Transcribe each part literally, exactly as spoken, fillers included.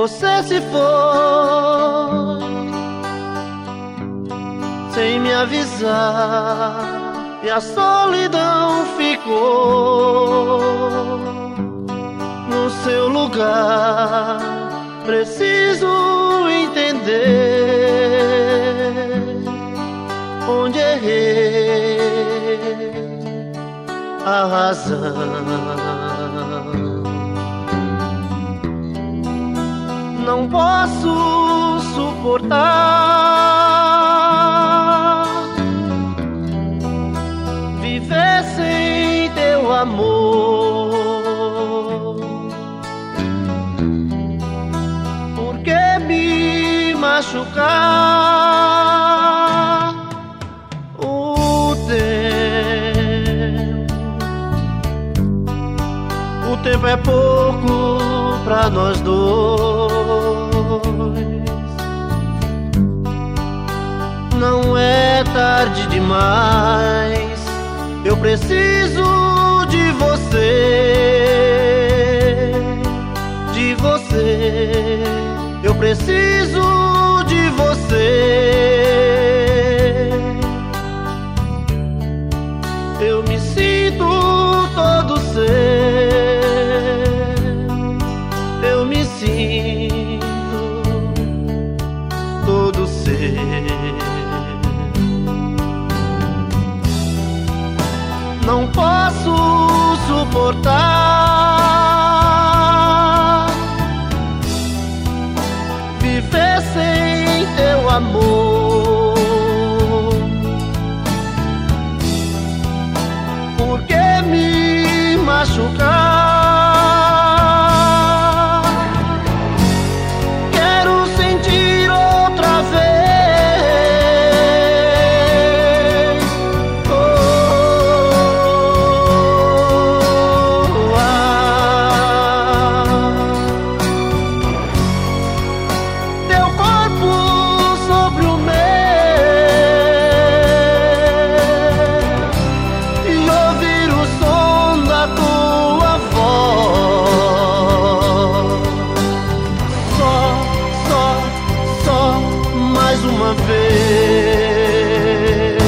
Você se foi sem me avisar e a solidão ficou no seu lugar. Preciso entender onde errei, a razão. Não posso suportar viver sem teu amor. Por que me machucar? O tempo, o tempo é pouco pra nós dois. Não é tarde demais, eu preciso de você, de você. Eu preciso de você. Eu me sinto todo seu, eu me sinto todo seu. Não posso suportar viver sem teu amor. Por que me machucar? Quero sentir outra vez. Oh, ah. Teu corpo sobre o meu e ouvir o som da tua voz. Só, só, só mais uma vez.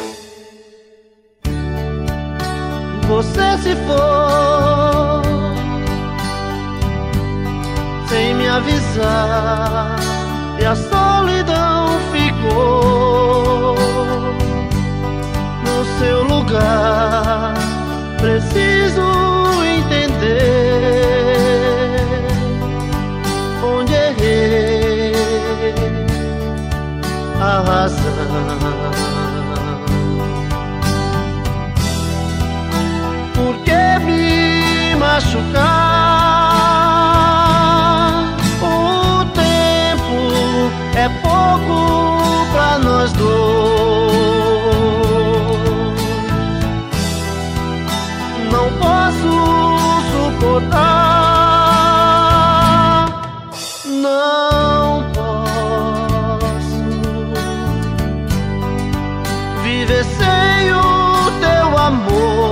Você se foi sem me avisar e a solidão ficou no seu lugar. Preciso entender onde errei, a razão. Por que me machucar? O tempo é pouco pra nós dois. Não posso suportar, não posso viver sem o teu amor.